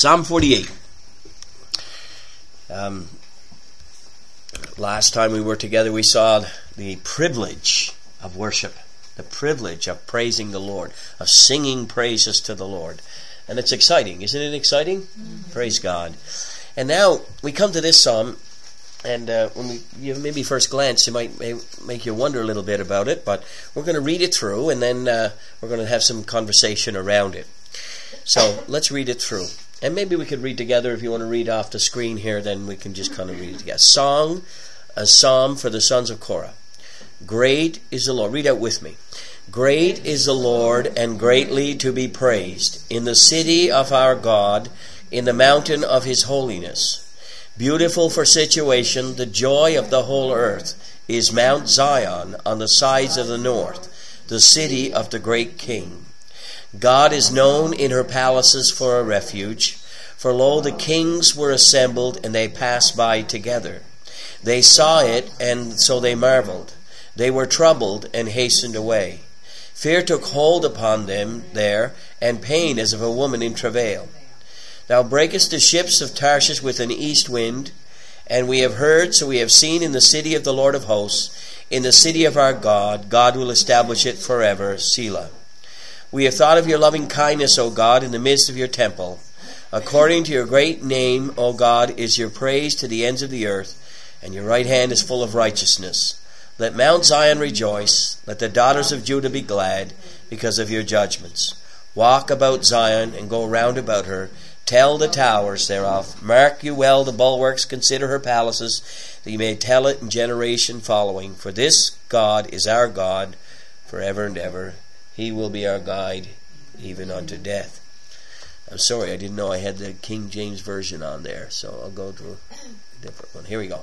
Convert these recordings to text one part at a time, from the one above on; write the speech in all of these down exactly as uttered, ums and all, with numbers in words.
Psalm forty-eight. Um, last time we were together, we saw the privilege of worship, the privilege of praising the Lord, of singing praises to the Lord. And it's exciting. Isn't it exciting? Mm-hmm. Praise God. And now we come to this psalm, and uh, when we you maybe first glance, it might may, make you wonder a little bit about it, but we're going to read it through, and then uh, we're going to have some conversation around it. So let's read it through. And maybe we could read together. If you want to read off the screen here, then we can just kind of read it together. Song, a psalm for the sons of Korah. Great is the Lord. Read out with me. Great is the Lord, and greatly to be praised, in the city of our God, in the mountain of his holiness. Beautiful for situation, the joy of the whole earth is Mount Zion on the sides of the north, the city of the great King. God is known in her palaces for a refuge. For lo, the kings were assembled, and they passed by together. They saw it, and so they marveled. They were troubled and hastened away. Fear took hold upon them there, and pain as of a woman in travail. Thou breakest the ships of Tarshish with an east wind, and we have heard, so we have seen in the city of the Lord of hosts, in the city of our God. God will establish it forever. Selah. We have thought of your loving kindness, O God, in the midst of your temple. According to your great name, O God, is your praise to the ends of the earth, and your right hand is full of righteousness. Let Mount Zion rejoice, let the daughters of Judah be glad, because of your judgments. Walk about Zion, and go round about her. Tell the towers thereof. Mark you well the bulwarks, consider her palaces, that you may tell it in generation following. For this God is our God forever and ever. He will be our guide even unto death. I'm sorry, I didn't know I had the King James Version on there, so I'll go to a different one. Here we go.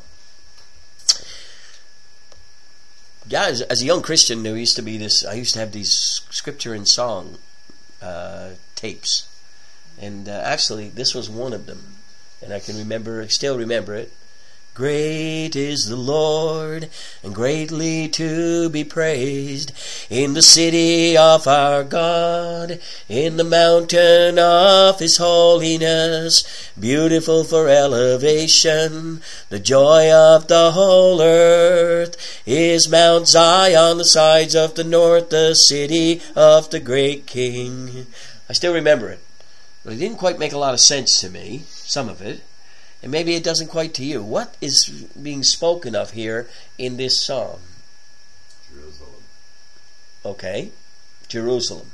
Yeah, as, as a young Christian, there used to be this, I used to have these scripture and song uh, tapes. And uh, actually, this was one of them. And I can remember, I still remember it. Great is the Lord, and greatly to be praised, in the city of our God, in the mountain of his holiness, beautiful for elevation. The joy of the whole earth is Mount Zion on the sides of the north, the city of the great King. I still remember it. But it didn't quite make a lot of sense to me, some of it, and maybe it doesn't quite to you. What is being spoken of here in this psalm? Jerusalem. Okay, Jerusalem.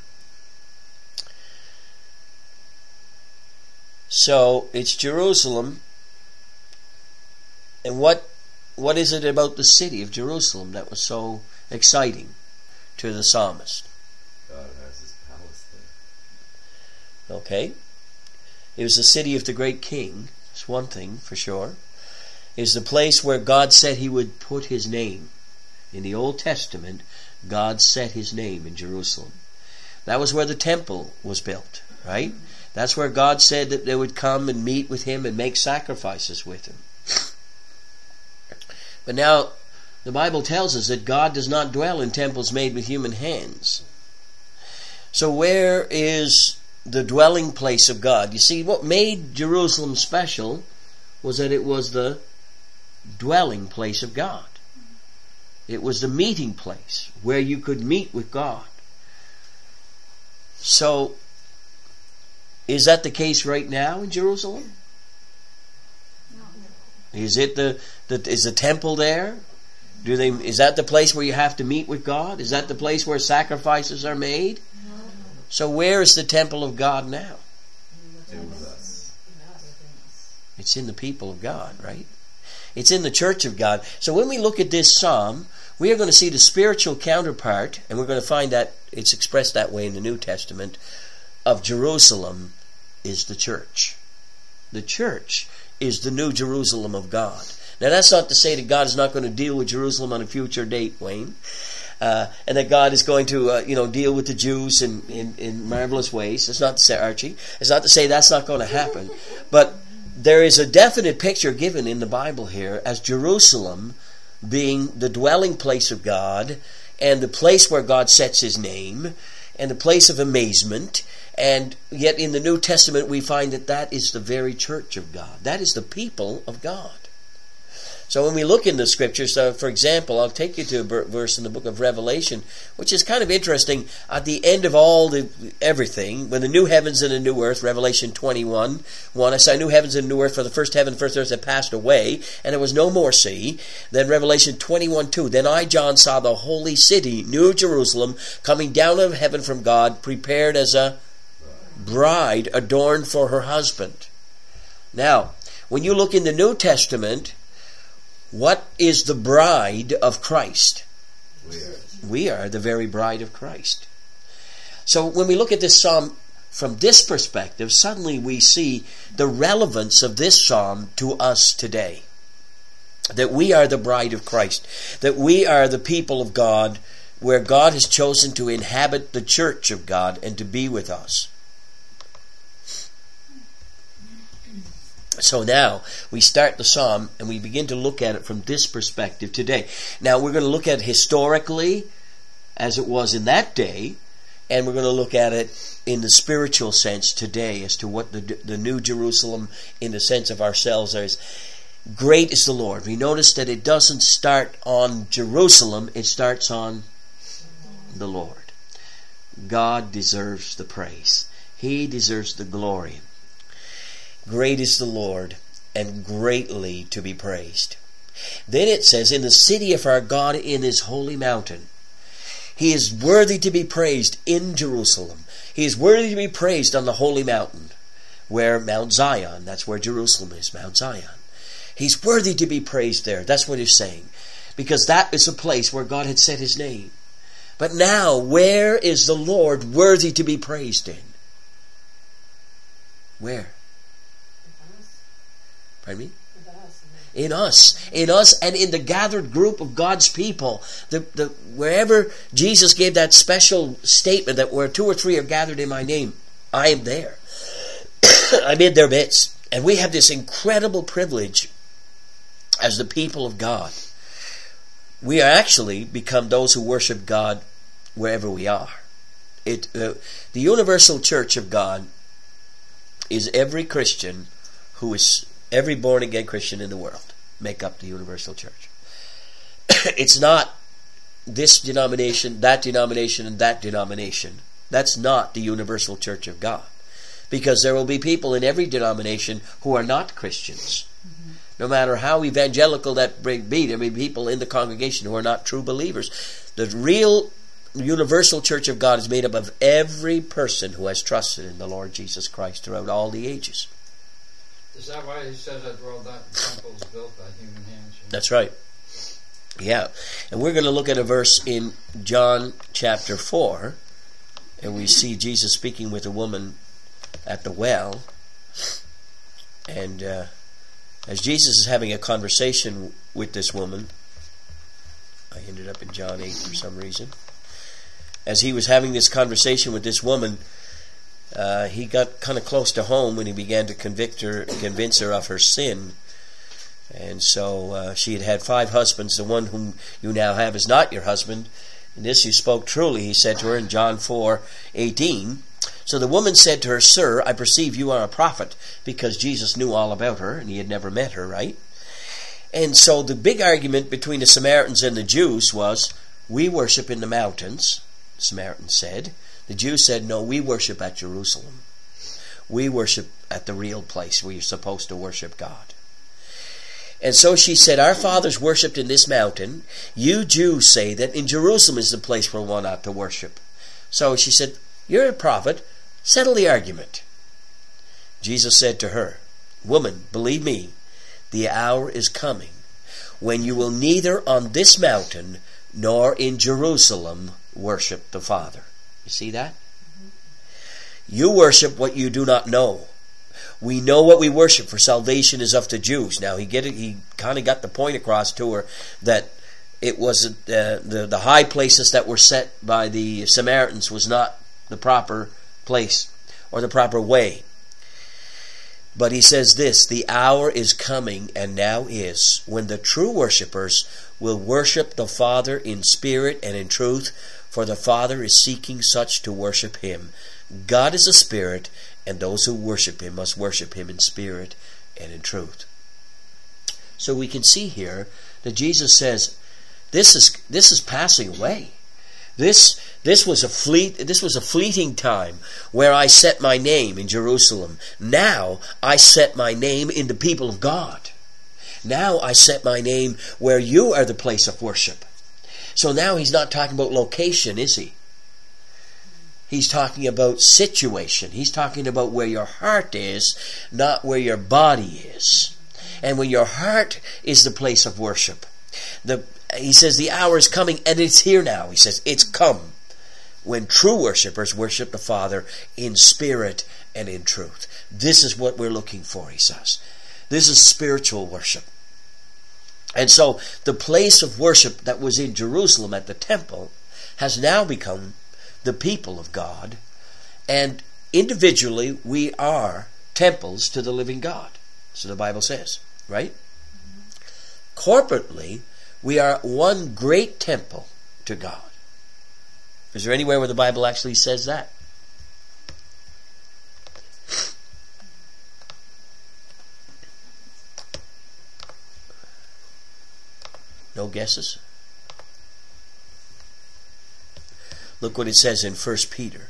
So it's Jerusalem, and what what is it about the city of Jerusalem that was so exciting to the psalmist? God has his palace there. Okay. It was the city of the great King. It's one thing for sure. It was the place where God said he would put his name. In the Old Testament, God set his name in Jerusalem. That was where the temple was built, right? That's where God said that they would come and meet with him and make sacrifices with him. But now, the Bible tells us that God does not dwell in temples made with human hands. So where is the dwelling place of God? You see, what made Jerusalem special was that it was the dwelling place of God. It was the meeting place where you could meet with God. So, is that the case right now in Jerusalem? No. Is it the, the is the temple there? Do they? Is that the place where you have to meet with God? Is that the place where sacrifices are made? So where is the temple of God now? In us. It's in the people of God, right? It's in the church of God. So when we look at this psalm, we are going to see the spiritual counterpart, and we're going to find that it's expressed that way in the New Testament, of Jerusalem is the church. The church is the new Jerusalem of God. Now that's not to say that God is not going to deal with Jerusalem on a future date, Wayne. Uh, and that God is going to, uh, you know, deal with the Jews in, in, in marvelous ways. It's not to say, Archie, it's not to say that's not going to happen. But there is a definite picture given in the Bible here as Jerusalem being the dwelling place of God and the place where God sets his name. and the place of amazement. And yet in the New Testament we find that that is the very church of God. That is the people of God. So when we look in the scriptures, uh, for example, I'll take you to a verse in the book of Revelation, which is kind of interesting. At the end of all the everything, when the new heavens and the new earth, Revelation twenty-one, one, I saw new heavens and new earth, for the first heaven and first earth had passed away, and there was no more sea. Then Revelation twenty-one, two, then I, John, saw the holy city, New Jerusalem, coming down out of heaven from God, prepared as a bride adorned for her husband. Now, when you look in the New Testament, what is the bride of Christ? We are. We are the very bride of Christ. So when we look at this psalm from this perspective, suddenly we see the relevance of this psalm to us today. That we are the bride of Christ. That we are the people of God, where God has chosen to inhabit the church of God and to be with us. So now we start the psalm and we begin to look at it from this perspective today. Now we're going to look at it historically as it was in that day, and we're going to look at it in the spiritual sense today as to what the, the New Jerusalem in the sense of ourselves is. Great is the Lord. We notice that it doesn't start on Jerusalem, it starts on the Lord. God deserves the praise. He deserves the glory. Great is the Lord, and greatly to be praised. Then it says, in the city of our God, in his holy mountain. He is worthy to be praised in Jerusalem. He is worthy to be praised on the holy mountain, where Mount Zion, that's where Jerusalem is, Mount Zion. He's worthy to be praised there. That's what he's saying. Because that is a place where God had set his name. But now, where is the Lord worthy to be praised in? Where? Pardon me? In us. In us and in the gathered group of God's people. The, the, wherever Jesus gave that special statement that where two or three are gathered in my name, I am there. I'm in their midst. And we have this incredible privilege as the people of God. We are actually become those who worship God wherever we are. It, uh, the universal church of God is every Christian who is every born-again Christian in the world make up the universal church. It's not this denomination, that denomination, and that denomination. That's not the universal church of God. Because there will be people in every denomination who are not Christians. Mm-hmm. No matter how evangelical that may be, there may be people in the congregation who are not true believers. The real universal church of God is made up of every person who has trusted in the Lord Jesus Christ throughout all the ages. Is that why he says that all that temple is built by human hands? That's right. Yeah. And we're going to look at a verse in John chapter four, and we see Jesus speaking with a woman at the well. And uh, as Jesus is having a conversation with this woman, I ended up in John eight for some reason. As he was having this conversation with this woman, Uh, he got kind of close to home when he began to convict her, convince her of her sin. And so uh, she had had five husbands. The one whom you now have is not your husband. And this you spoke truly, he said to her in John four eighteen. So the woman said to her, Sir, I perceive you are a prophet, because Jesus knew all about her, and he had never met her, right? And so the big argument between the Samaritans and the Jews was, we worship in the mountains, the Samaritans said. The Jews said, no, we worship at Jerusalem. We worship at the real place where you're supposed to worship God. And so she said, our fathers worshipped in this mountain. You Jews say that in Jerusalem is the place where one ought to worship. So she said, you're a prophet. Settle the argument. Jesus said to her, Woman, believe me, the hour is coming when you will neither on this mountain nor in Jerusalem worship the Father. You see that? Mm-hmm. You worship what you do not know. We know what we worship, for salvation is of the Jews. Now he get it, he kind of got the point across to her that it was uh, the the high places that were set by the Samaritans was not the proper place or the proper way. But he says this, the hour is coming, and now is, when the true worshippers will worship the Father in spirit and in truth, for the Father is seeking such to worship him. God is a spirit, and those who worship him must worship him in spirit and in truth. So we can see here that Jesus says, this is this is passing away. This this was a fleet this was a fleeting time where I set my name in Jerusalem. Now I set my name in the people of God. Now I set my name where you are the place of worship. So now he's not talking about location, is he? He's talking about situation. He's talking about where your heart is, not where your body is. And when your heart is the place of worship, the he says the hour is coming, and it's here now. He says it's come when true worshipers worship the Father in spirit and in truth. This is what we're looking for, he says. This is spiritual worship. And so the place of worship that was in Jerusalem at the temple has now become the people of God. And individually we are temples to the living God. So the Bible says, right? Corporately, we are one great temple to God. Is there anywhere where the Bible actually says that? No guesses? Look what it says in First Peter.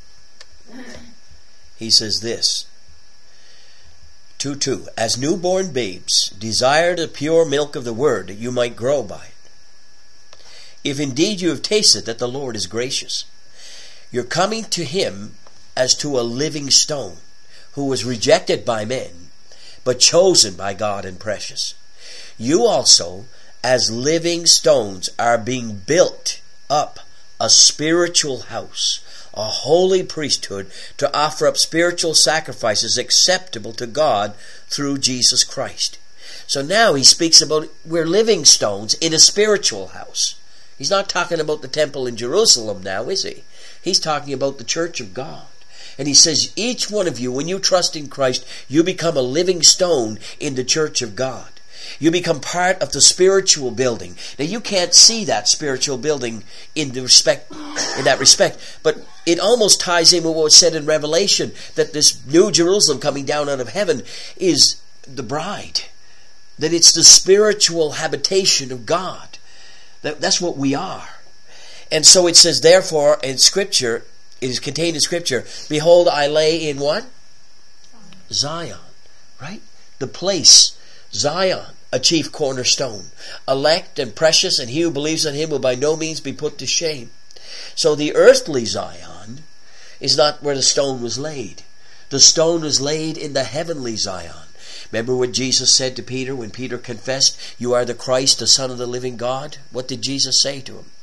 He says this, two two, as newborn babes, desire the pure milk of the word, that you might grow by it. If indeed you have tasted that the Lord is gracious, you're coming to him as to a living stone, who was rejected by men, but chosen by God and precious. You also, as living stones, are being built up a spiritual house, a holy priesthood, to offer up spiritual sacrifices acceptable to God through Jesus Christ. So now he speaks about we're living stones in a spiritual house. He's not talking about the temple in Jerusalem now, is he? He's talking about the church of God. And he says, each one of you, when you trust in Christ, you become a living stone in the church of God. You become part of the spiritual building. Now you can't see that spiritual building in the respect, in that respect, but it almost ties in with what was said in Revelation, that this new Jerusalem coming down out of heaven is the bride. That it's the spiritual habitation of God. That, that's what we are. And so it says, therefore, in Scripture, it is contained in Scripture, behold, I lay in what? Zion. Right? The place, Zion, a chief cornerstone, elect and precious, and he who believes in him will by no means be put to shame. So the earthly Zion is not where the stone was laid. The stone was laid in the heavenly Zion. Remember what Jesus said to Peter when Peter confessed, you are the Christ, the Son of the living God? What did Jesus say to him?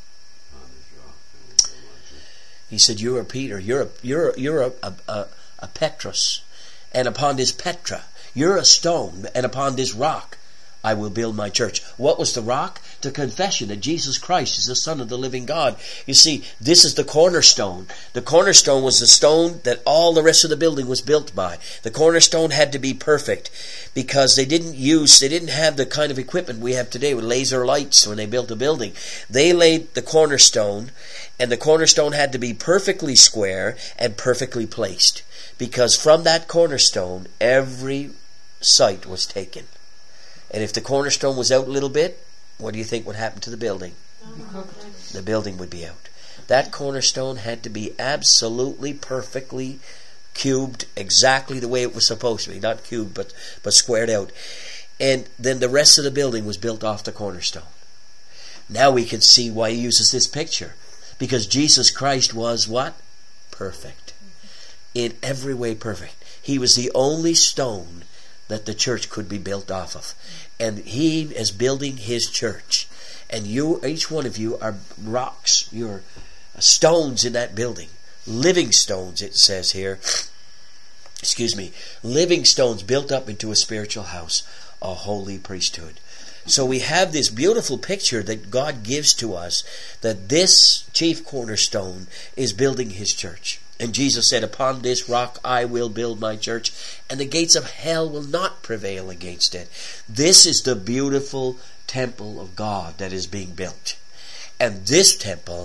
He said, you are Peter, you're a, you're a, you're a, a, a, a Petrus, and upon this Petra, you're a stone, and upon this rock I will build my church. What was the rock? The confession that Jesus Christ is the Son of the living God. You see, this is the cornerstone. The cornerstone was the stone that all the rest of the building was built by. The cornerstone had to be perfect because they didn't use, they didn't have the kind of equipment we have today with laser lights when they built a building. They laid the cornerstone, and the cornerstone had to be perfectly square and perfectly placed, because from that cornerstone every site was taken. And if the cornerstone was out a little bit, what do you think would happen to the building? The building would be out. That cornerstone had to be absolutely, perfectly cubed, exactly the way it was supposed to be. Not cubed, but, but squared out. And then the rest of the building was built off the cornerstone. Now we can see why he uses this picture. Because Jesus Christ was what? Perfect. In every way perfect. He was the only stone that the church could be built off of. And he is building his church. And you, each one of you, are rocks. You're stones in that building. Living stones, it says here. Excuse me. Living stones built up into a spiritual house. A holy priesthood. So we have this beautiful picture that God gives to us, that this chief cornerstone is building his church. And Jesus said, upon this rock I will build my church, and the gates of hell will not prevail against it. This is the beautiful temple of God that is being built. And this temple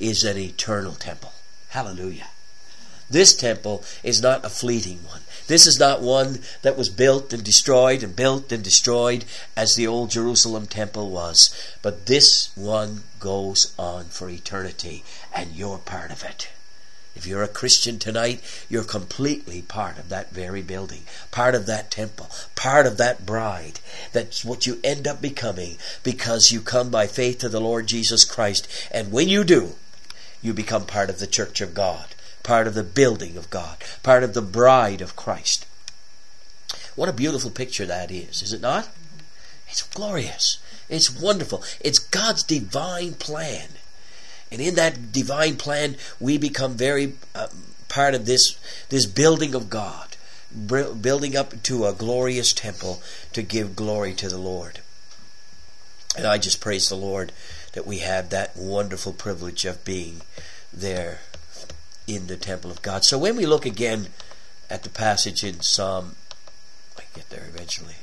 is an eternal temple. Hallelujah. This temple is not a fleeting one. This is not one that was built and destroyed and built and destroyed as the old Jerusalem temple was. But this one goes on for eternity, and you're part of it. If you're a Christian tonight, you're completely part of that very building, part of that temple, part of that bride. That's what you end up becoming because you come by faith to the Lord Jesus Christ. And when you do, you become part of the church of God, part of the building of God, part of the bride of Christ. What a beautiful picture that is, is it not? It's glorious. It's wonderful. It's God's divine plan. And in that divine plan, we become very uh, part of this, this building of God, building up to a glorious temple to give glory to the Lord. And I just praise the Lord that we have that wonderful privilege of being there in the temple of God. So when we look again at the passage in Psalm, I get there eventually,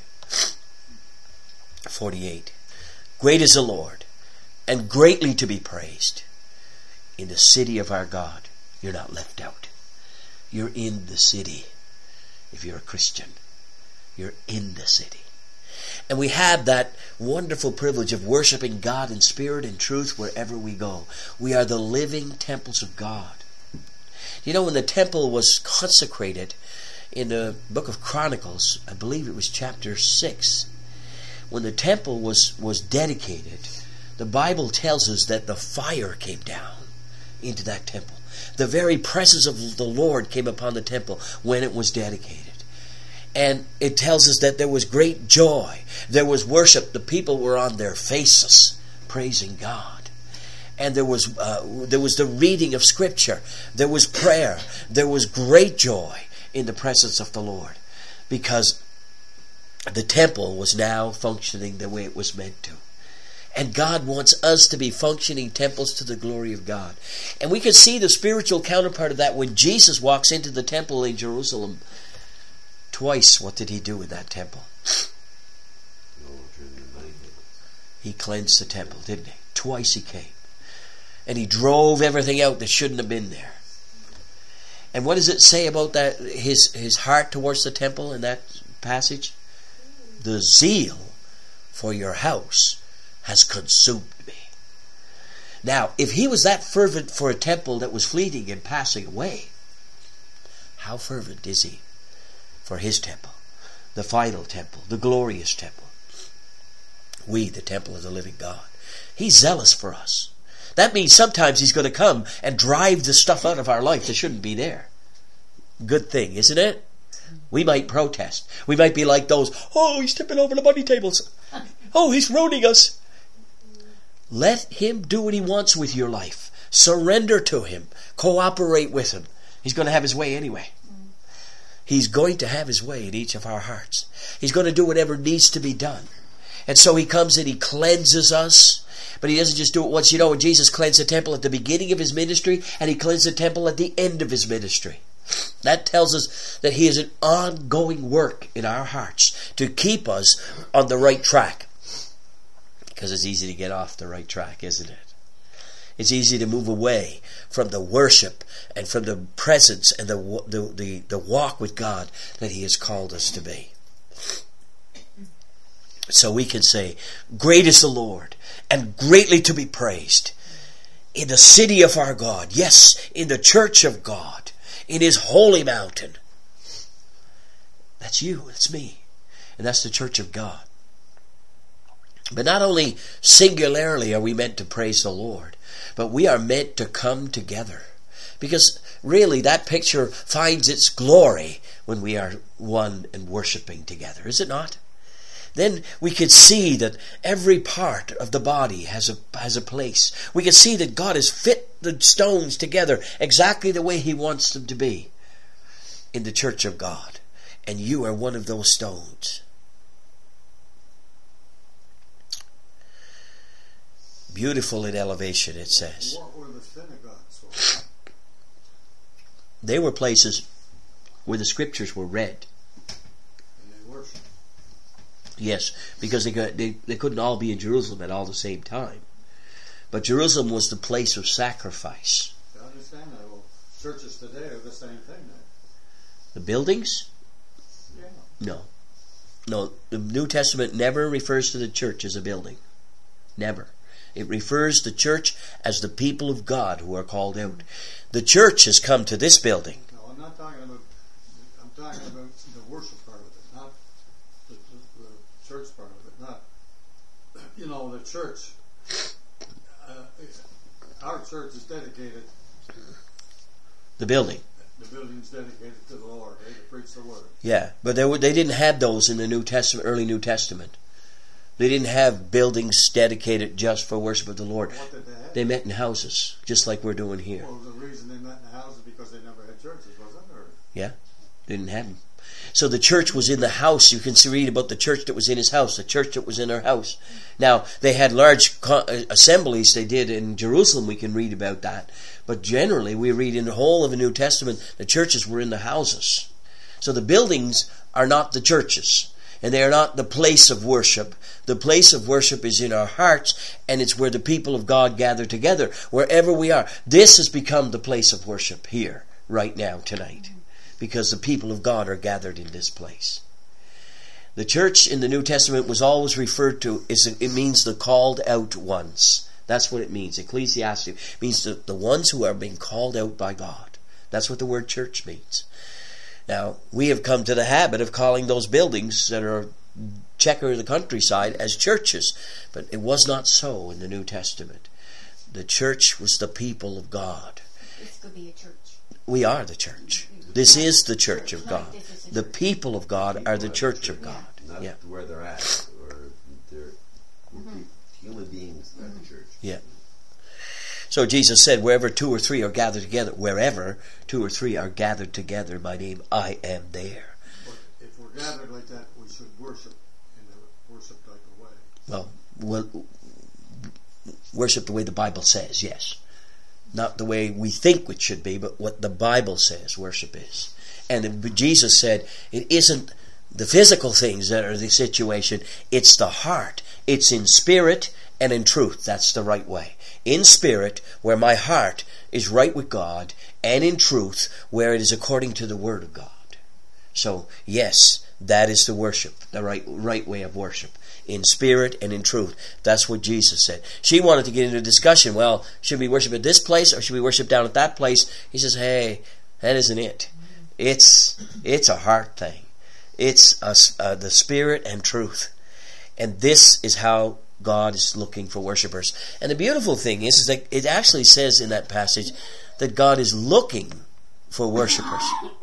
forty-eight. Great is the Lord, and greatly to be praised. In the city of our God, you're not left out. You're in the city. If you're a Christian, you're in the city. And we have that wonderful privilege of worshiping God in spirit and truth wherever we go. We are the living temples of God. You know, when the temple was consecrated in the book of Chronicles, I believe it was chapter six, when the temple was, was dedicated, the Bible tells us that the fire came down into that temple. The very presence of the Lord came upon the temple when it was dedicated. And it tells us that there was great joy. There was worship. The people were on their faces praising God. And there was uh, there was the reading of Scripture. There was prayer. There was great joy in the presence of the Lord, because the temple was now functioning the way it was meant to. And God wants us to be functioning temples to the glory of God. And we can see the spiritual counterpart of that when Jesus walks into the temple in Jerusalem. Twice, what did he do in that temple? He cleansed the temple, didn't he? Twice he came. And he drove everything out that shouldn't have been there. And what does it say about that? His, his heart towards the temple in that passage? The zeal for your house has consumed me. Now, if he was that fervent for a temple that was fleeting and passing away, how fervent is he for his temple, the final temple, the glorious temple? We, the temple of the living God. He's zealous for us. That means sometimes he's going to come and drive the stuff out of our life that shouldn't be there. Good thing, isn't it? We might protest. We might be like those, oh, he's tipping over the money tables. Oh, he's ruining us. Let him do what he wants with your life. Surrender to him. Cooperate with him. He's going to have his way anyway. He's going to have his way in each of our hearts. He's going to do whatever needs to be done. And so he comes and he cleanses us. But he doesn't just do it once. You know, when Jesus cleansed the temple at the beginning of his ministry, and he cleansed the temple at the end of his ministry. That tells us that he is an ongoing work in our hearts to keep us on the right track. Because it's easy to get off the right track, isn't it? It's easy to move away from the worship and from the presence and the the the, the walk with God that he has called us to be. So we can say, great is the Lord, and greatly to be praised in the city of our God. Yes, in the church of God, in his holy mountain. That's you, that's me. And that's the church of God. But not only singularly are we meant to praise the Lord, but we are meant to come together. Because really that picture finds its glory when we are one and worshiping together, is it not? Then we could see that every part of the body has a has a place. We can see that God has fit the stones together exactly the way he wants them to be in the church of God. And you are one of those stones. Beautiful in elevation, it says. What were the synagogues? They were places where the scriptures were read. And they worshiped. Yes, because they, got, they they couldn't all be in Jerusalem at all the same time. But Jerusalem was the place of sacrifice. I understand that. Well, churches today are the same thing now. The buildings? Yeah. No. No, the New Testament never refers to the church as a building. Never. It refers to the church as the people of God who are called out. The church has come to this building. No, I'm not talking about, I'm talking about the worship part of it, not the, the, the church part of it, not, you know, the church. Uh, our church is dedicated, The building. the building's dedicated to the Lord, eh, to preach the word. Yeah, but they, were, they didn't have those in the New Testament, early New Testament. They didn't have buildings dedicated just for worship of the Lord. What did they have? They met in houses, just like we're doing here. Well, the reason they met in the house is because they never had churches, wasn't it? Or Yeah, they didn't have them. So the church was in the house. You can read about the church that was in his house, the church that was in her house. Now, they had large co- assemblies they did in Jerusalem. We can read about that. But generally, we read in the whole of the New Testament, the churches were in the houses. So the buildings are not the churches. And they are not the place of worship. The place of worship is in our hearts, and it's where the people of God gather together, wherever we are. This has become the place of worship here, right now, tonight, because the people of God are gathered in this place. The church in the New Testament was always referred to, as it means the called out ones. That's what it means. Ecclesiastes means the, the ones who are being called out by God. That's what the word church means. Now, we have come to the habit of calling those buildings that are checker the countryside as churches. But it was not so in the New Testament. The church was the people of God. This could be a church. We are the church. This is the church of God. The people of God are the church of God. Not Yeah. where they're at, or they're mm-hmm. human beings at the church. Yeah. So Jesus said, wherever two or three are gathered together, wherever two or three are gathered together in my name, I am there. but if we're gathered like that, we should worship in a worship type of way. Well, well, worship the way the Bible says, yes. Not the way we think it should be, but what the Bible says worship is. And Jesus said, it isn't the physical things that are the situation, it's the heart. It's in spirit and in truth. That's the right way. In spirit, where my heart is right with God, and in truth, where it is according to the Word of God. So, yes, that is the worship, the right right way of worship. In spirit and in truth. That's what Jesus said. She wanted to get into a discussion. Well, should we worship at this place or should we worship down at that place? He says, hey, that isn't it. It's it's a heart thing. It's a, uh, the spirit and truth. And this is how God is looking for worshipers. And the beautiful thing is, is that it actually says in that passage that God is looking for worshipers.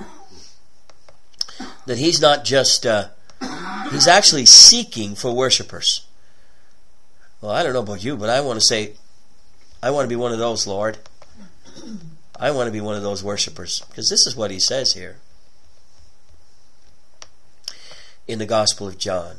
That He's not just, uh, He's actually seeking for worshipers. Well, I don't know about you, but I want to say, I want to be one of those, Lord. I want to be one of those worshipers. Because this is what He says here in the Gospel of John.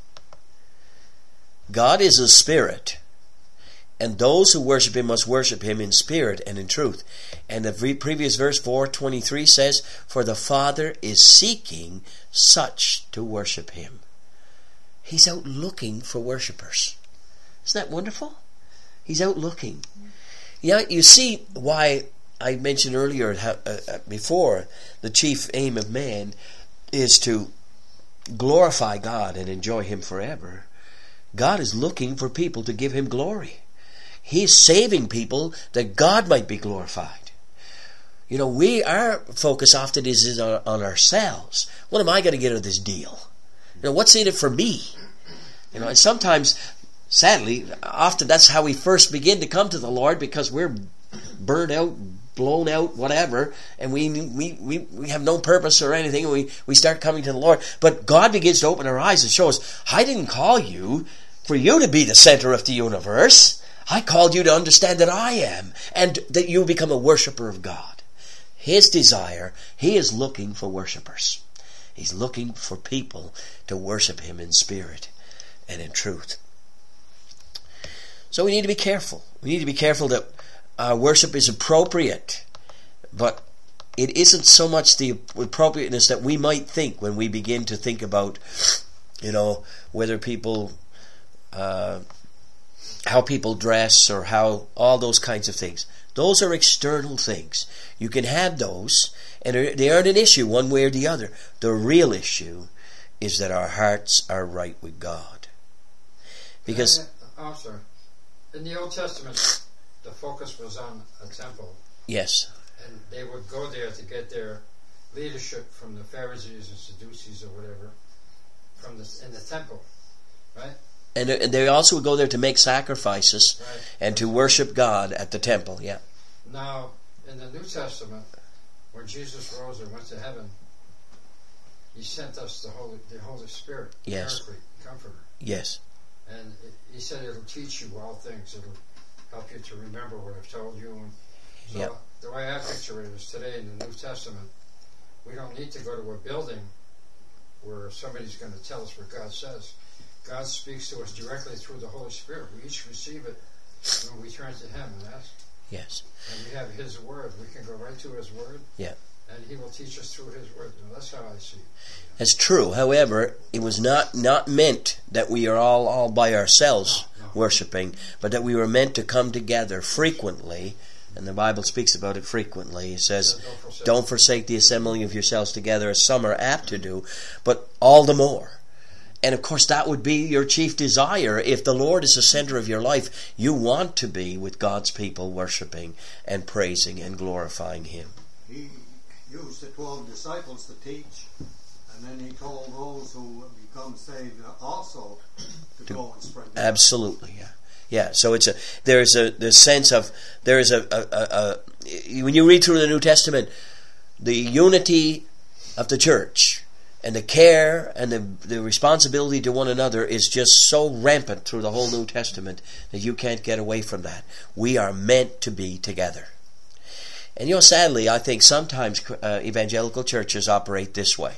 God is a spirit, and those who worship Him must worship Him in spirit and in truth. And the previous verse, four twenty-three, says, for the Father is seeking such to worship Him. He's out looking for worshipers. Isn't that wonderful? He's out looking. Yeah, you see why I mentioned earlier, uh, before, the chief aim of man is to glorify God and enjoy Him forever. God is looking for people to give Him glory. He's saving people that God might be glorified. You know, we our focus often is, is on, on ourselves. What am I going to get out of this deal? You know, what's in it for me? You know, and sometimes, sadly, often that's how we first begin to come to the Lord, because we're burned out, blown out, whatever, and we we we, we have no purpose or anything, and we, we start coming to the Lord. But God begins to open our eyes and show us, I didn't call you for you to be the center of the universe. I called you to understand that I am, and that you become a worshiper of God. His desire, He is looking for worshipers. He's looking for people to worship Him in spirit and in truth. So we need to be careful. We need to be careful that our worship is appropriate, but it isn't so much the appropriateness that we might think when we begin to think about, you know, whether people uh, how people dress or how all those kinds of things. Those are external things. You can have those, and they aren't an issue one way or the other. The real issue is that our hearts are right with God. Because... And, uh, oh, sorry. In the Old Testament, the focus was on a temple. Yes. And they would go there to get their leadership from the Pharisees and Sadducees or whatever, from the, in the temple, right? And, and they also would go there to make sacrifices Right. and to worship God at the temple, yeah. Now, in the New Testament, when Jesus rose and went to heaven, He sent us the Holy, the Holy Spirit, Yes. Paraclete, Comforter. Yes. And it, He said it'll teach you all things. It'll help you to remember what I've told you. And so Yeah. the way I picture it is today in the New Testament, we don't need to go to a building where somebody's going to tell us what God says. God speaks to us directly through the Holy Spirit. We each receive it when we turn to Him and ask. Yes. And we have His Word. We can go right to His Word. Yeah. And He will teach us through His Word. And that's how I see it. That's true. However, it was not, not meant that we are all, all by ourselves No, no. worshiping, but that we were meant to come together frequently. And the Bible speaks about it frequently. It says, So don't forsake. don't forsake the assembling of yourselves together, as some are apt to do, but all the more. And of course, that would be your chief desire. If the Lord is the center of your life, you want to be with God's people worshiping and praising and glorifying Him. He used the twelve disciples to teach, and then He told those who become saved also to, to go and spread the Absolutely, yeah. Yeah, so it's a there's a the sense of there is a, a, a, a when you read through the New Testament, the unity of the church and the care and the the responsibility to one another is just so rampant through the whole New Testament that you can't get away from that. We are meant to be together. And you know, sadly, I think sometimes uh, evangelical churches operate this way.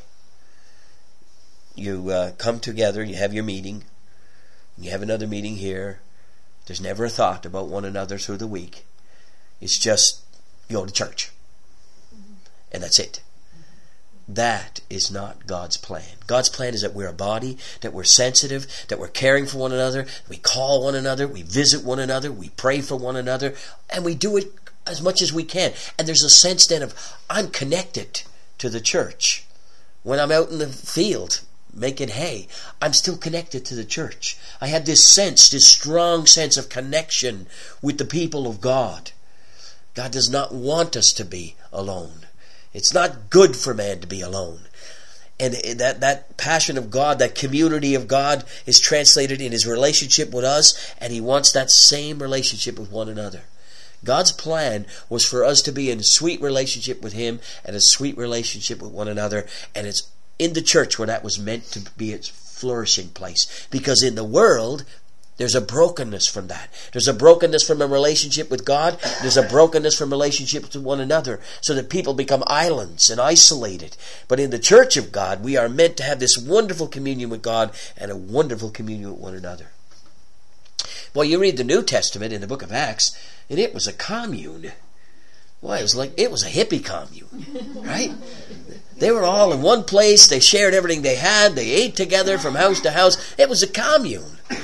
You uh, come together, you have your meeting, you have another meeting here. There's never a thought about one another through the week. It's just you go to church. And that's it. That is not God's plan. God's plan is that we're a body, that we're sensitive, that we're caring for one another, we call one another, we visit one another, we pray for one another, and we do it as much as we can. And there's a sense then of, I'm connected to the church. When I'm out in the field making hay, I'm still connected to the church. I have this sense, this strong sense of connection with the people of God. God does not want us to be alone. It's not good for man to be alone. And that, that passion of God, that community of God is translated in His relationship with us, and He wants that same relationship with one another. God's plan was for us to be in a sweet relationship with Him and a sweet relationship with one another, and it's in the church where that was meant to be its flourishing place. Because in the world, there's a brokenness from that. There's a brokenness from a relationship with God. There's a brokenness from relationships with one another, so that people become islands and isolated. But in the church of God, we are meant to have this wonderful communion with God and a wonderful communion with one another. Well, you read the New Testament in the book of Acts, and it was a commune. Well, it was like, it was a hippie commune, right? They were all in one place. They shared everything they had. They ate together from house to house. It was a commune.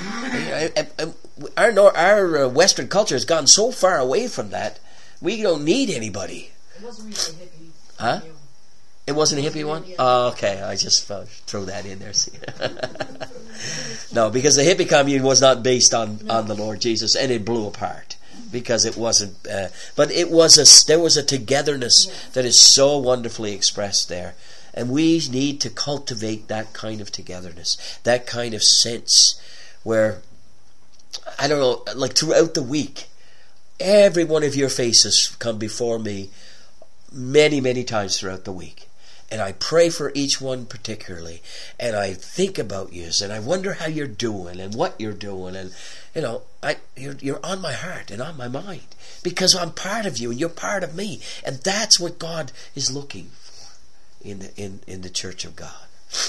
Our, our Western culture has gone so far away from that, we don't need anybody. It wasn't really a hippie. Huh? It wasn't a hippie one? Oh, okay. I just uh, throw that in there. See? No, because the hippie commune was not based on, no. on the Lord Jesus, and it blew apart. Because it wasn't, uh, but it was a, there was a togetherness yes. that is so wonderfully expressed there. And we need to cultivate that kind of togetherness, that kind of sense where, I don't know, like throughout the week, every one of your faces come before me many, many times throughout the week. And I pray for each one particularly. And I think about you, and I wonder how you're doing and what you're doing. And, you know, I you're, you're on my heart and on my mind. Because I'm part of you and you're part of me. And that's what God is looking for in the, in, in the church of God.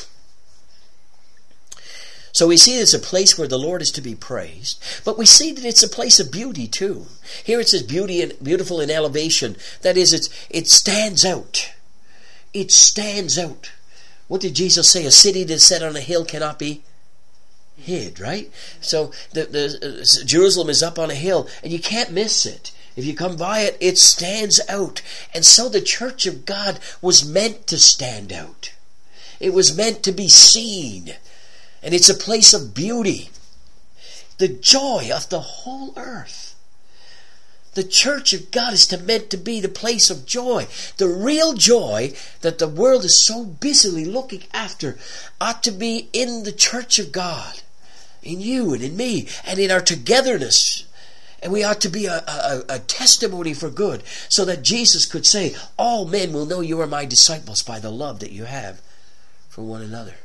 So we see it's a place where the Lord is to be praised. But we see that it's a place of beauty too. Here it says beauty and beautiful in elevation. That is, it's, it stands out. It stands out. What did Jesus say? A city that's set on a hill cannot be hid, right? So the, the uh, Jerusalem is up on a hill, and you can't miss it. If you come by it, it stands out. And so the church of God was meant to stand out. It was meant to be seen. And it's a place of beauty. The joy of the whole earth. The church of God is to meant to be the place of joy. The real joy that the world is so busily looking after ought to be in the church of God. In you and in me and in our togetherness. And we ought to be a, a, a testimony for good, so that Jesus could say, all men will know you are my disciples by the love that you have for one another.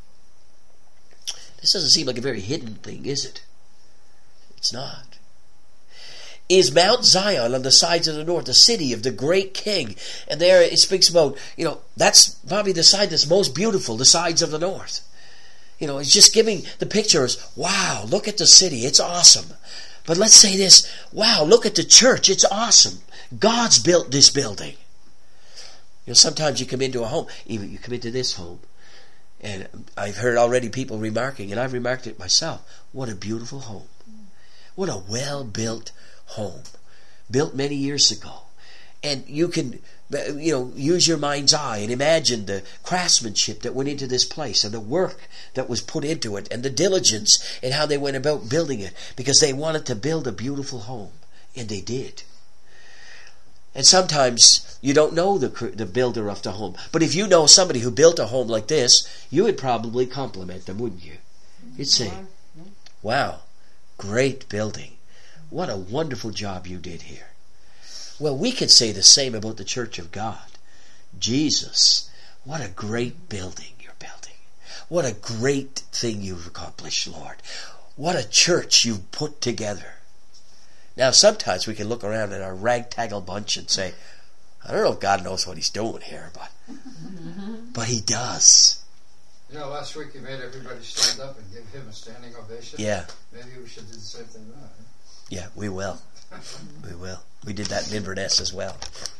This doesn't seem like a very hidden thing, is it? It's not. Is Mount Zion on the sides of the north, the city of the great king? And there it speaks about, you know, that's probably the side that's most beautiful, the sides of the north. You know, it's just giving the pictures, wow, look at the city, it's awesome. But let's say this, wow, look at the church, it's awesome. God's built this building. You know, sometimes you come into a home, even you come into this home, and I've heard already people remarking, and I've remarked it myself, what a beautiful home. What a well-built home. Built many years ago. And you can, you know, use your mind's eye and imagine the craftsmanship that went into this place and the work that was put into it and the diligence and how they went about building it, because they wanted to build a beautiful home. And they did. And sometimes you don't know the the builder of the home. But if you know somebody who built a home like this, you would probably compliment them, wouldn't you? You'd say, wow, great building. What a wonderful job you did here. Well, we could say the same about the church of God. Jesus, what a great building you're building. What a great thing you've accomplished, Lord. What a church you've put together. Now, sometimes we can look around at our ragtaggle bunch and say, I don't know if God knows what he's doing here, but but he does. You know, last week he made everybody stand up and give him a standing ovation. Yeah. Maybe we should do the same thing now. Eh? Yeah, we will. We will. We did that in Inverness as well.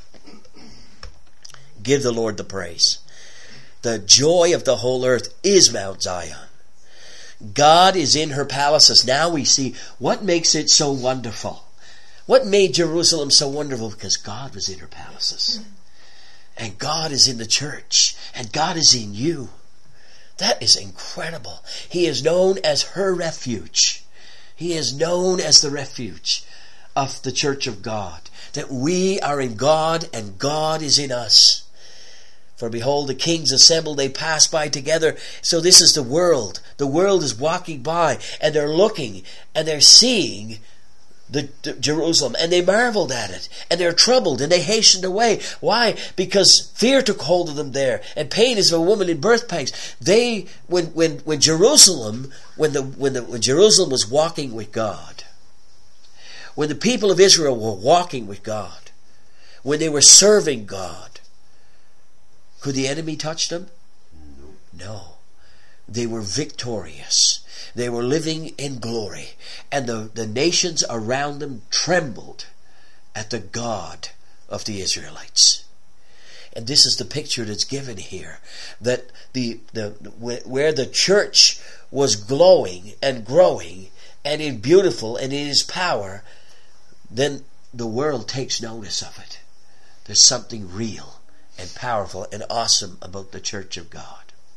Give the Lord the praise. The joy of the whole earth is Mount Zion. God is in her palaces. Now we see what makes it so wonderful. What made Jerusalem so wonderful? Because God was in her palaces. And God is in the church. And God is in you. That is incredible. He is known as her refuge. He is known as the refuge of the church of God. That we are in God and God is in us. For behold, the kings assemble, they pass by together. So this is the world. The world is walking by and they're looking and they're seeing the, the Jerusalem, and they marveled at it, and they're troubled, and they hastened away. Why? Because fear took hold of them there, and pain is of a woman in birth pangs. They, when when when Jerusalem, when the when the when Jerusalem was walking with God, when the people of Israel were walking with God, when they were serving God, could the enemy touch them? No. No. They were victorious. They were living in glory. And the, the nations around them trembled at the God of the Israelites. And this is the picture that's given here. That the, the where the church was glowing and growing and in beautiful and in its power, then the world takes notice of it. There's something real and powerful and awesome about the church of God.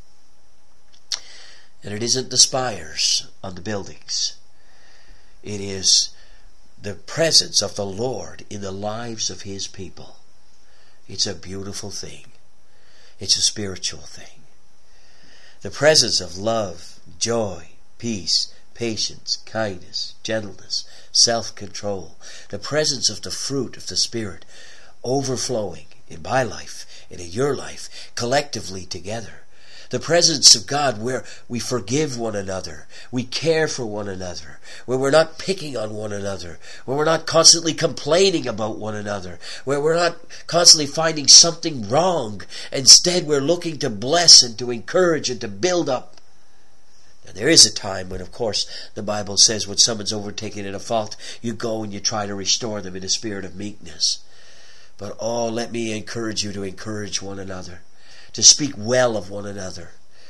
And it isn't the spires on the buildings. It is the presence of the Lord in the lives of His people. It's a beautiful thing. It's a spiritual thing. The presence of love, joy, peace, patience, kindness, gentleness, self-control. The presence of the fruit of the Spirit overflowing in my life and in your life, collectively together. The presence of God where we forgive one another, we care for one another, where we're not picking on one another, where we're not constantly complaining about one another, where we're not constantly finding something wrong. Instead, we're looking to bless and to encourage and to build up. Now, there is a time when, of course, the Bible says when someone's overtaken in a fault, you go and you try to restore them in a spirit of meekness. But oh, let me encourage you to encourage one another, to speak well of one another,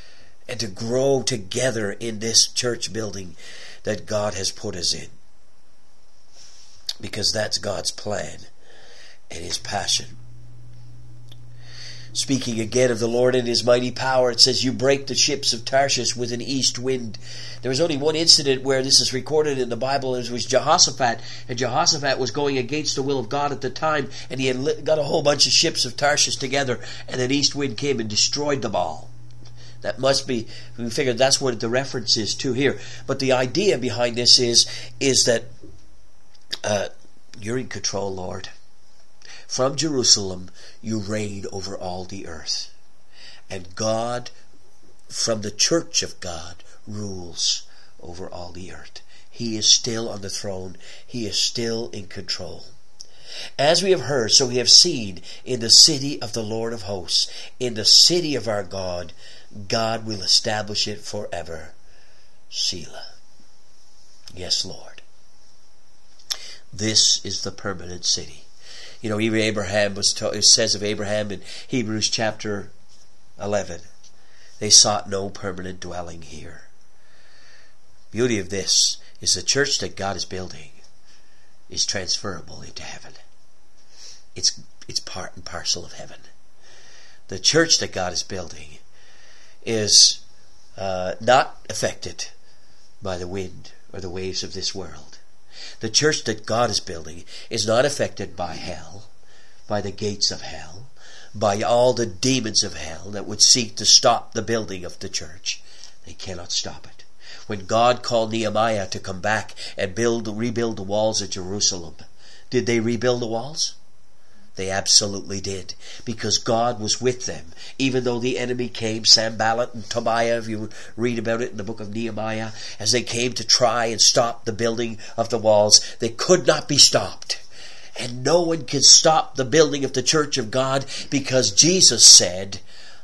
and to grow together in this church building that God has put us in. Because that's God's plan and His passion. Speaking again of the Lord and His mighty power, it says, you break the ships of Tarshish with an east wind. There was only one incident where this is recorded in the Bible. It was Jehoshaphat. And Jehoshaphat was going against the will of God at the time. And he had got a whole bunch of ships of Tarshish together. And an east wind came and destroyed them all. That must be, we figured that's what the reference is to here. But the idea behind this is, is that uh, you're in control, Lord. From Jerusalem, you reign over all the earth. And God, from the church of God, rules over all the earth. He is still on the throne. He is still in control. As we have heard, so we have seen in the city of the Lord of hosts, in the city of our God, God will establish it forever. Selah. Yes, Lord. This is the permanent city. You know, even Abraham was told, it says of Abraham in Hebrews chapter eleven, they sought no permanent dwelling here. Beauty of this is the church that God is building is transferable into heaven. It's it's part and parcel of heaven. The church that God is building is uh, not affected by the wind or the waves of this world. The church that God is building is not affected by hell, by the gates of hell, by all the demons of hell that would seek to stop the building of the church. They cannot stop it. When God called Nehemiah to come back and build, rebuild the walls of Jerusalem, did they rebuild the walls? They absolutely did, because God was with them. Even though the enemy came, Sanballat and Tobiah, if you read about it in the book of Nehemiah, as they came to try and stop the building of the walls, they could not be stopped. And no one can stop the building of the church of God, because Jesus said,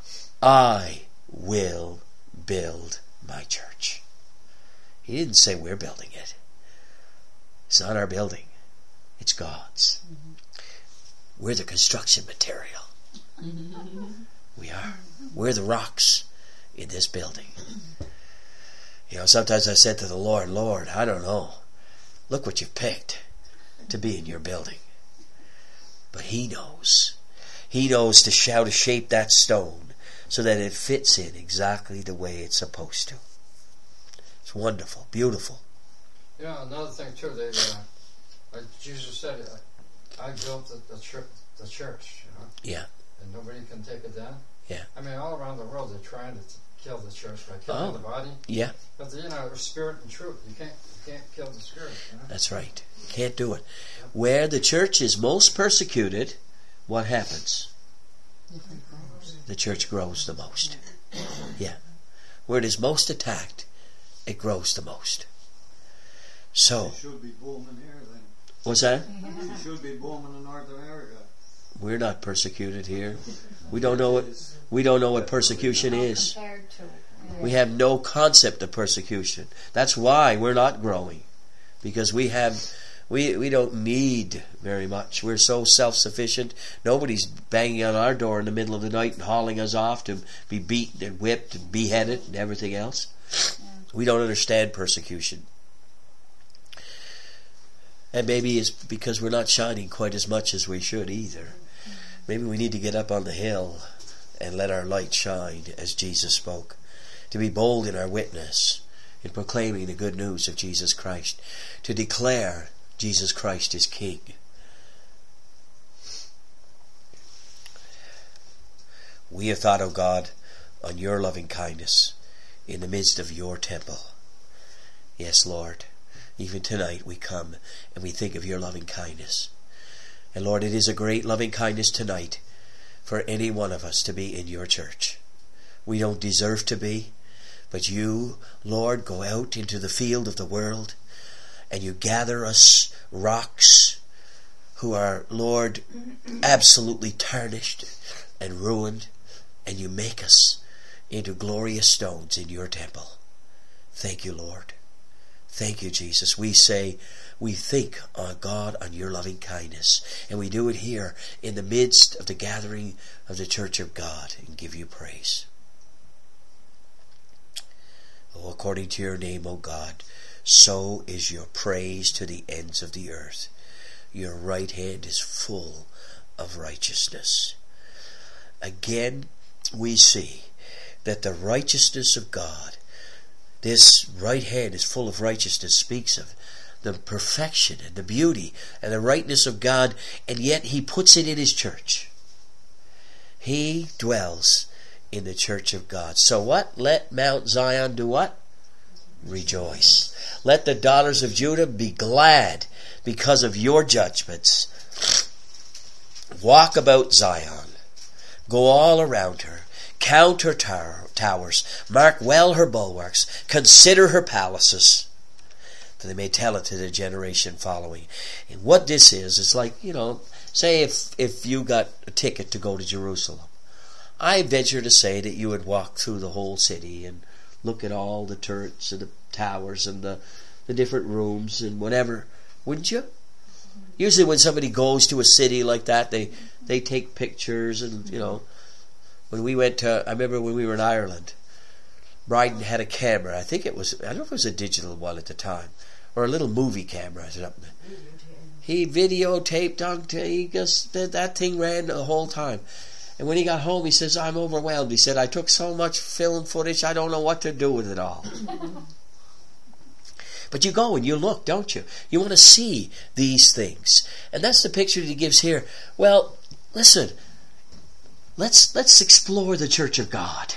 I will build my church. He didn't say we're building it. It's not our building. It's God's. Mm-hmm. We're the construction material. We are. We're the rocks in this building. You know, sometimes I said to the Lord, Lord, I don't know. Look what you've picked to be in your building. But He knows. He knows to how to shape that stone so that it fits in exactly the way it's supposed to. It's wonderful, beautiful. Yeah, another thing too, they, uh, like Jesus said, uh, I built the, the, church, the church, you know. Yeah. And nobody can take it down. Yeah. I mean, all around the world they're trying to t- kill the church by killing oh. the body. Yeah. But the, you know, spirit and truth, you can't you can't kill the spirit. You know? That's right. Can't do it. Yep. Where the church is most persecuted, what happens? The church grows the most. Yeah. Where it is most attacked, it grows the most. So. It should be booming here then. What's that? It should be booming in North America. We're not persecuted here. We don't know what we don't know what persecution is. We have no concept of persecution. That's why we're not growing, because we have we we don't need very much. We're so self-sufficient. Nobody's banging on our door in the middle of the night and hauling us off to be beaten and whipped and beheaded and everything else. We don't understand persecution. And maybe it's because we're not shining quite as much as we should either. Maybe we need to get up on the hill and let our light shine as Jesus spoke. To be bold in our witness, in proclaiming the good news of Jesus Christ. To declare Jesus Christ is King. We have thought, O God, on your loving kindness in the midst of your temple. Yes, Lord. Even tonight we come and we think of your loving kindness. And Lord, it is a great loving kindness tonight for any one of us to be in your church. We don't deserve to be, but you, Lord, go out into the field of the world and you gather us rocks who are, Lord, absolutely tarnished and ruined, and you make us into glorious stones in your temple. Thank you, Lord. Thank you, Jesus. We say, we think on God, on your loving kindness. And we do it here in the midst of the gathering of the church of God and give you praise. according to your name, O God. So is your praise to the ends of the earth. Your right hand is full of righteousness. Again, we see that the righteousness of God, this right hand is full of righteousness, speaks of the perfection and the beauty and the rightness of God, and yet he puts it in his church. He dwells in the church of God. So what? Let Mount Zion do what? Rejoice. Let the daughters of Judah be glad because of your judgments. Walk about Zion. Go all around her. Count her tower, towers. Mark well her bulwarks. Consider her palaces, that they may tell it to the generation following. And what this is, it's like, you know, say if, if you got a ticket to go to Jerusalem. I venture to say that you would walk through the whole city and look at all the turrets and the towers and the, the different rooms and whatever, wouldn't you? Usually when somebody goes to a city like that, they, they take pictures and, you know. When we went to, I remember when we were in Ireland, Bryden had a camera. I think it was, I don't know if it was a digital one at the time, or a little movie camera. He videotaped on, he just, that thing ran the whole time. And when he got home, he says, I'm overwhelmed. He said, I took so much film footage, I don't know what to do with it all. But you go and you look, don't you? You want to see these things. And that's the picture that he gives here. Well, listen, let's let's explore the church of God.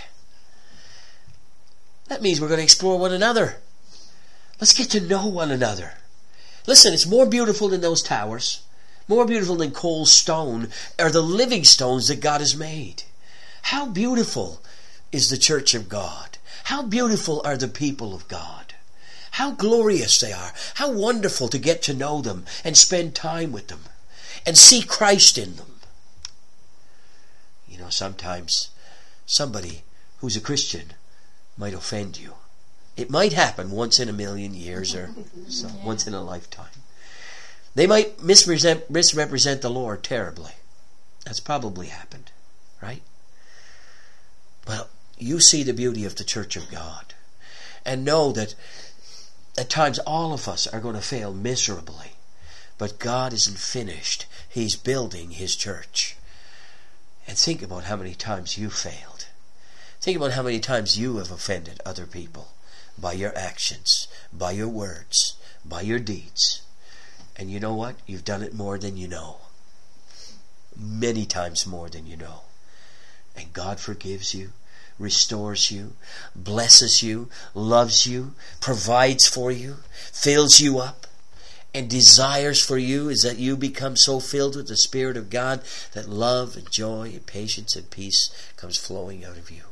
That means we're going to explore one another. Let's get to know one another. Listen, it's more beautiful than those towers. More beautiful than cold stone are the living stones that God has made. How beautiful is the church of God. How beautiful are the people of God. How glorious they are. How wonderful to get to know them and spend time with them and see Christ in them. You know, sometimes somebody who's a Christian might offend you. It might happen once in a million years or so, yeah. once in a lifetime. They might misrepresent, misrepresent the Lord terribly. That's probably happened, right? Well, you see the beauty of the church of God and know that at times all of us are going to fail miserably, but God isn't finished. He's building His church. And think about how many times you failed. Think about how many times you have offended other people by your actions, by your words, by your deeds. And you know what? You've done it more than you know. Many times more than you know. And God forgives you, restores you, blesses you, loves you, provides for you, fills you up, and desires for you is that you become so filled with the Spirit of God that love and joy and patience and peace comes flowing out of you.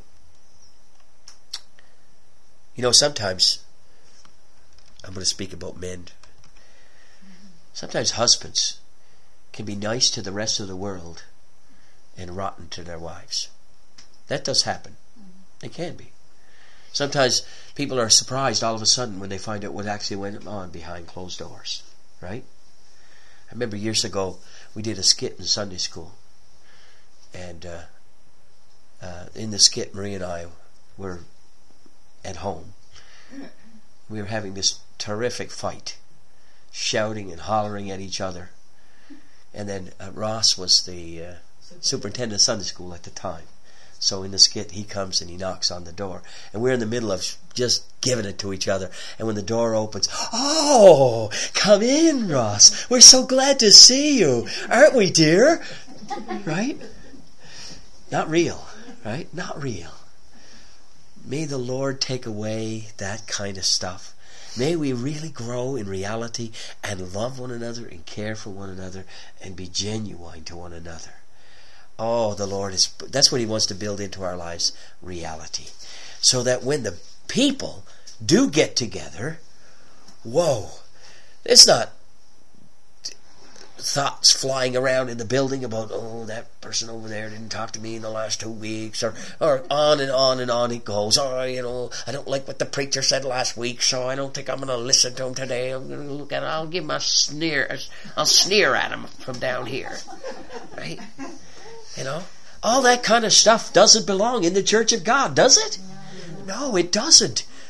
You know, sometimes, I'm going to speak about men. Sometimes husbands can be nice to the rest of the world and rotten to their wives. That does happen. It can be. Sometimes people are surprised all of a sudden when they find out what actually went on behind closed doors. Right? I remember years ago we did a skit in Sunday school. And uh, uh, in the skit, Marie and I were at home. We were having this terrific fight, shouting and hollering at each other. And then uh, Ross was the uh, superintendent of Sunday school at the time. So in the skit, he comes and he knocks on the door. And we're in the middle of just giving it to each other. And when the door opens, oh, come in, Ross. We're so glad to see you. Aren't we, dear? Right? Not real, right? Not real. May the Lord take away that kind of stuff. May we really grow in reality and love one another and care for one another and be genuine to one another. Oh, the Lord is, that's what He wants to build into our lives, reality. So that when the people do get together, whoa, it's not thoughts flying around in the building about, oh, that person over there didn't talk to me in the last two weeks, or, or on and on and on it goes. Oh, you know, I don't like what the preacher said last week, so I don't think I'm going to listen to him today. I'm going to look at it. I'll give him a sneer. I'll sneer at him from down here. Right? You know, all that kind of stuff doesn't belong in the church of God, does it? No, it doesn't.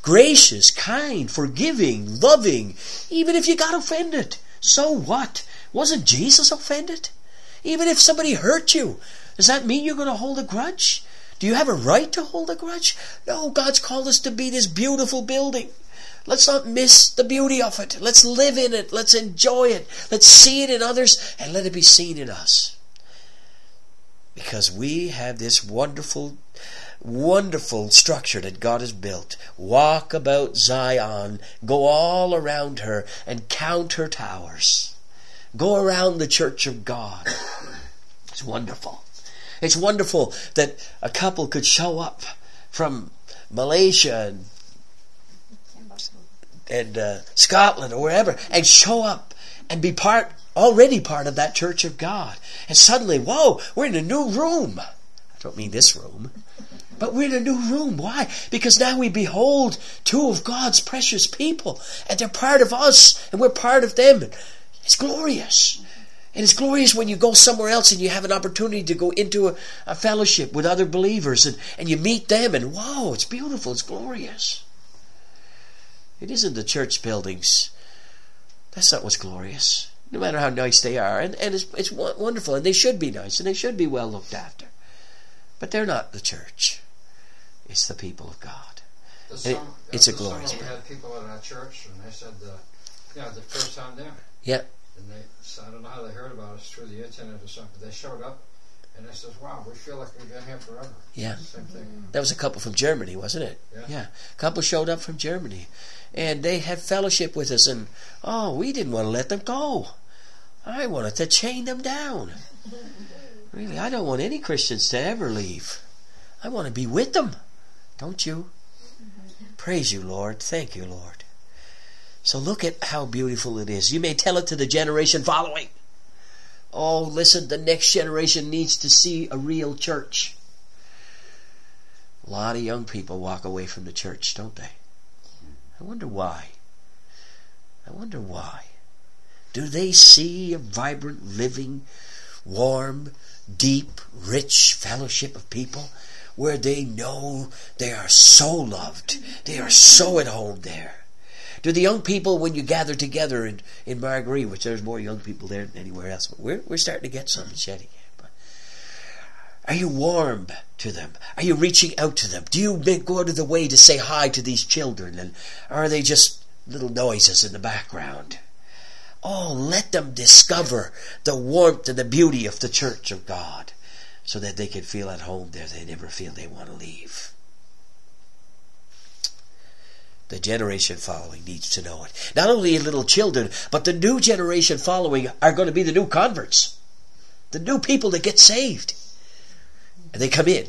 gracious, kind, forgiving, loving, even if you got offended. So what? Wasn't Jesus offended? Even if somebody hurt you, does that mean you're going to hold a grudge? Do you have a right to hold a grudge? No, God's called us to be this beautiful building. Let's not miss the beauty of it. Let's live in it. Let's enjoy it. Let's see it in others and let it be seen in us. Because we have this wonderful, wonderful structure that God has built. Walk about Zion. Go all around her and count her towers. Go around the church of God. It's wonderful. It's wonderful that a couple could show up from Malaysia and, and uh, Scotland or wherever and show up and be part, already part of that church of God. And suddenly, whoa, we're in a new room. I don't mean this room. But we're in a new room. Why? Because now we behold two of God's precious people. And they're part of us. And we're part of them. It's glorious. And it's glorious when you go somewhere else and you have an opportunity to go into a, a fellowship with other believers. And, and you meet them. And wow, it's beautiful. It's glorious. It isn't the church buildings. That's not what's glorious. No matter how nice they are. And, and it's, it's wonderful. And they should be nice. And they should be well looked after. But they're not the church. It's the people of God. Some, it, it's a the glorious summer we had people at our church, and they said, uh, yeah, the first time there. Yeah. And they, so I don't know how they heard about us through the internet or something. But they showed up, and they said, wow, we feel like we've been here forever. Yeah. Same thing. That was a couple from Germany, wasn't it? Yeah. Yeah. A couple showed up from Germany. And they had fellowship with us, and oh, we didn't want to let them go. I wanted to chain them down. Really, I don't want any Christians to ever leave. I want to be with them. Don't you? Praise you, Lord. Thank you, Lord. So look at how beautiful it is. You may tell it to the generation following. Oh, listen, the next generation needs to see a real church. A lot of young people walk away from the church, don't they? I wonder why. I wonder why. Do they see a vibrant, living, warm, deep, rich fellowship of people where they know they are so loved, they are so at home there? Do the young people, when you gather together in, in Marguerite, which there's more young people there than anywhere else, but we're, we're starting to get some in Shetty. Are you warm to them? Are you reaching out to them? Do you go out of the way to say hi to these children? And are they just little noises in the background? Oh, let them discover the warmth and the beauty of the church of God so that they can feel at home there. They never feel they want to leave. The generation following needs to know it. Not only little children, but the new generation following are going to be the new converts. The new people that get saved. And they come in.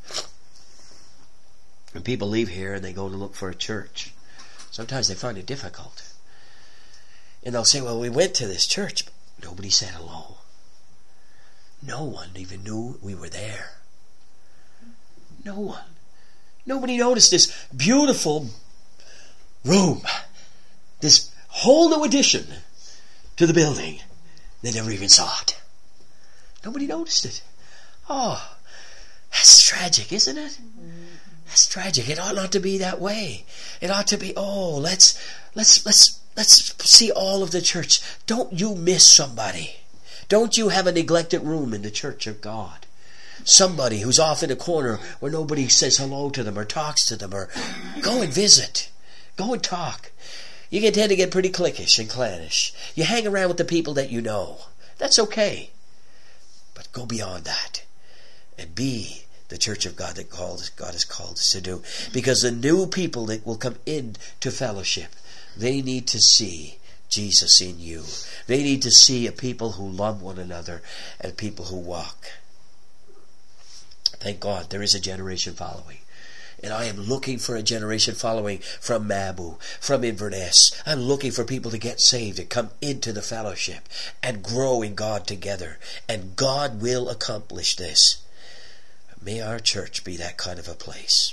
And people leave here and they go to look for a church. Sometimes they find it difficult. And they'll say, well, we went to this church, but nobody said hello. No one even knew we were there. No one. Nobody noticed this beautiful room. This whole new addition to the building. They never even saw it. Nobody noticed it. Oh, that's tragic, isn't it? That's tragic. It ought not to be that way. It ought to be, oh, let's, let's, let's, let's see all of the church. Don't you miss somebody. Don't you have a neglected room in the church of God. Somebody who's off in a corner where nobody says hello to them or talks to them, or go and visit. Go and talk. You can tend to get pretty cliquish and clannish. You hang around with the people that you know. That's okay. But go beyond that. And be the church of God that called, God has called us to do. Because the new people that will come into fellowship, they need to see Jesus in you. They need to see a people who love one another and people who walk. Thank God there is a generation following. And I am looking for a generation following from Mabu, from Inverness. I'm looking for people to get saved and come into the fellowship and grow in God together. And God will accomplish this. May our church be that kind of a place.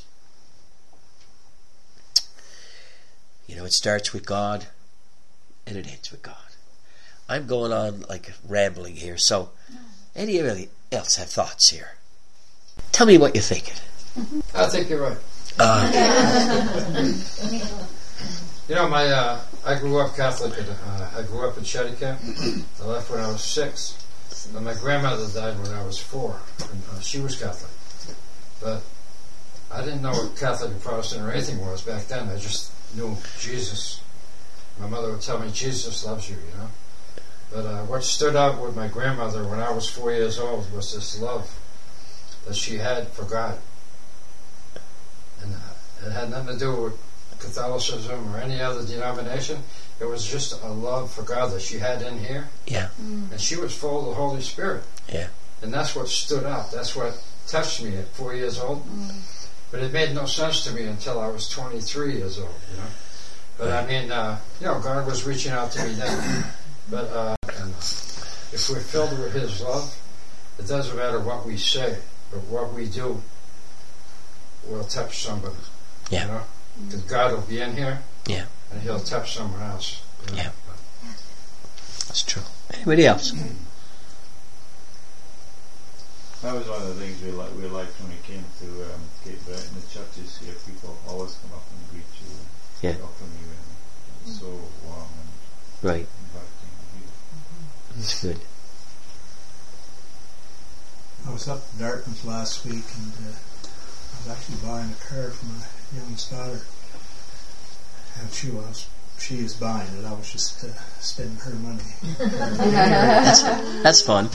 You know, it starts with God and it ends with God. I'm going on like rambling here, so anybody else have thoughts here? Tell me what you're thinking. I think you're right. Uh, You know, my uh, I grew up Catholic. And, uh, I grew up in Shedicap. I left when I was six. And my grandmother died when I was four. And, uh, she was Catholic. But I didn't know what Catholic and Protestant or anything was back then. I just knew Jesus. My mother would tell me, Jesus loves you, you know. But uh, what stood out with my grandmother when I was four years old was this love that she had for God. And uh, it had nothing to do with Catholicism or any other denomination. It was just a love for God that she had in here. yeah, And she was full of the Holy Spirit. yeah, And that's what stood out. That's what touched me at four years old. But it made no sense to me until I was twenty-three years old, you know. But I mean, uh, you know, God was reaching out to me then. But uh, and if we're filled with His love, it doesn't matter what we say, but what we do will touch somebody. Yeah. You know? Because God will be in here, yeah. and He'll touch someone else. You know? Yeah. That's true. Anybody else? That was one of the things we liked, we liked when we came to um, Cape Breton. The churches here, people always come up and greet you and Yeah. welcome you, and it was so warm and Right. inviting. That's good. I was up in Dartmouth last week, and uh, I was actually buying a car for my youngest daughter. And she was, she is buying it. I was just uh, spending her money. That's, that's fun.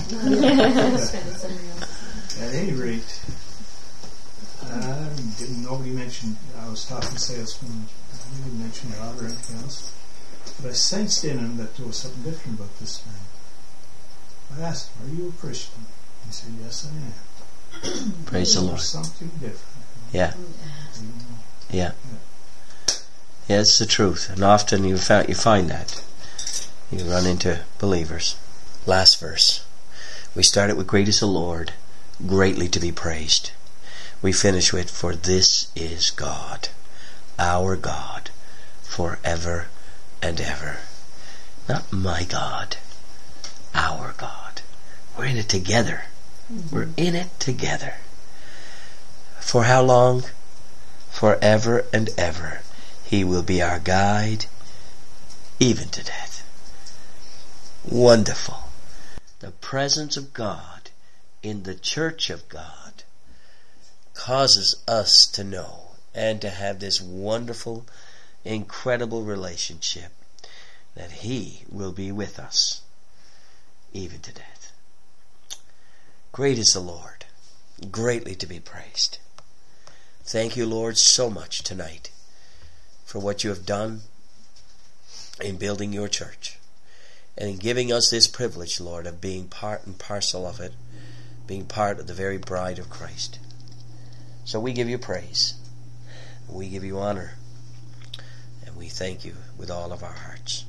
At any rate, uh, didn't nobody mention. I was talking to salesman. He didn't mention God or anything else. But I sensed in him that there was something different about this man. I asked him, "Are you a Christian?" He said, "Yes, I am." Praise the There Lord. was something different. Yeah. Yeah. Yeah, it's the truth. And often you found, you find that. You run into believers. Last verse. We started with great is the Lord, greatly to be praised. We finish with, for this is God, our God, forever and ever. Not my God, our God. We're in it together. We're in it together. For how long? Forever and ever. He will be our guide, even to death. Wonderful. The presence of God in the church of God causes us to know and to have this wonderful, incredible relationship that He will be with us, even to death. Great is the Lord, greatly to be praised. Thank you, Lord, so much tonight for what you have done in building your church and in giving us this privilege, Lord, of being part and parcel of it, being part of the very bride of Christ. So we give you praise, we give you honor, and we thank you with all of our hearts.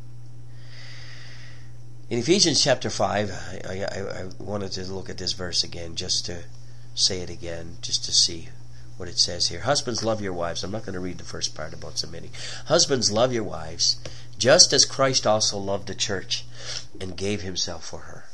In Ephesians chapter five, I, I, I wanted to look at this verse again, just to say it again, just to see what it says here. Husbands, love your wives. I'm not going to read the first part about submitting. Husbands, love your wives, just as Christ also loved the church and gave himself for her.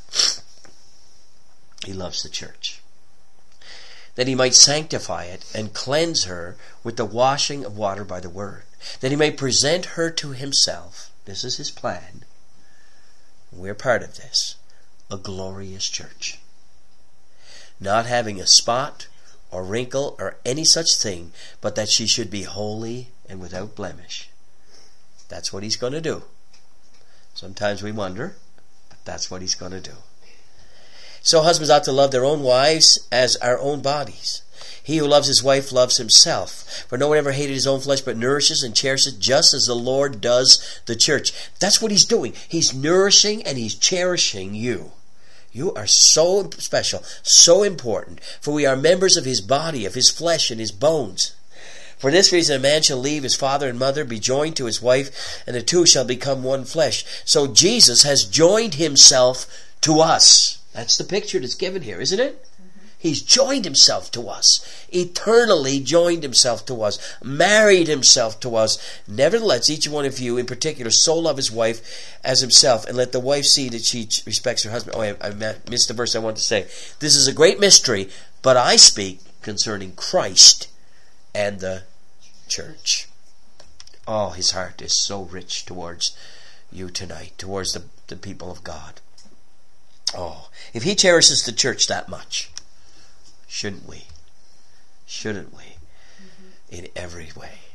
He loves the church, that he might sanctify it and cleanse her with the washing of water by the word, that he may present her to himself. This is his plan. We're part of this. A glorious church, not having a spot or wrinkle or any such thing, but that she should be holy and without blemish. That's what he's going to do. Sometimes we wonder, but that's what he's going to do. So husbands ought to love their own wives as our own bodies. He who loves his wife loves himself. For no one ever hated his own flesh, but nourishes and cherishes it, just as the Lord does the church. That's what he's doing. He's nourishing and he's cherishing you. You are so special, so important, for we are members of his body, of his flesh and his bones. For this reason a man shall leave his father and mother, be joined to his wife, and the two shall become one flesh. So Jesus has joined himself to us. That's the picture that's given here, isn't it? He's joined himself to us, eternally joined himself to us, married himself to us. Nevertheless, each one of you in particular so love his wife as himself, and let the wife see that she respects her husband. Oh, I, I missed the verse I want to say. This is a great mystery, but I speak concerning Christ and the church. Oh, his heart is so rich towards you tonight, towards the, the people of God. Oh, if he cherishes the church that much, shouldn't we? Shouldn't we? Mm-hmm. In every way.